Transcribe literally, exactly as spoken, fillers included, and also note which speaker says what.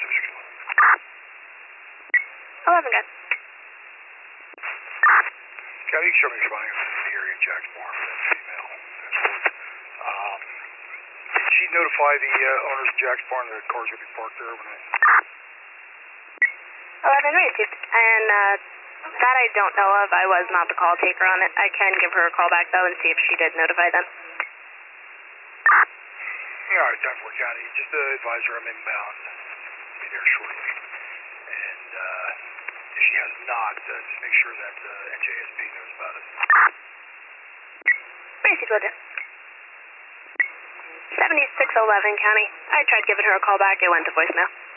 Speaker 1: eleven, guys.
Speaker 2: Scotty, you can show me responding to the area in Jacksboro for that female. Um, did she notify the uh, owners of Jacksboro that the cars would be parked there overnight?
Speaker 1: eleven received. And uh, that I don't know of. I was not the call taker on it. I can give her a call back, though, and see if she did notify them.
Speaker 2: Yeah, all right, time for County. Just uh, advise her I'm inbound. Be there shortly. And uh, if she has not, uh, just make sure that uh, N J S P knows about it.
Speaker 1: Received, Roger. seventy-six eleven, County. I tried giving her a call back. It went to voicemail.